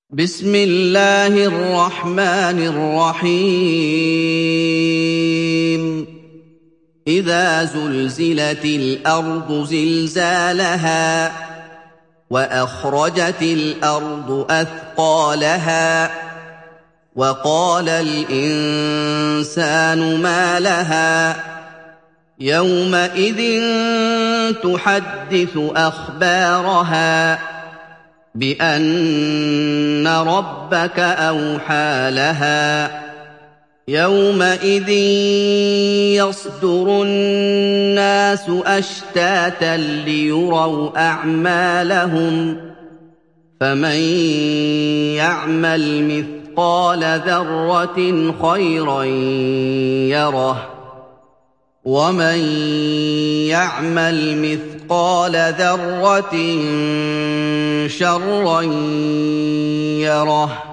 بسم الله الرحمن الرحيم إذا زلزلت الأرض زلزالها وأخرجت الأرض أثقالها وقال الإنسان ما لها يومئذ تحدث أخبارها بأن ربك أوحى لها يومئذ يصدر الناس أشتاتا ليروا أعمالهم فمن يعمل مثقال ذرة خيرا يره ومن يعمل مثقال ذرة شرا يره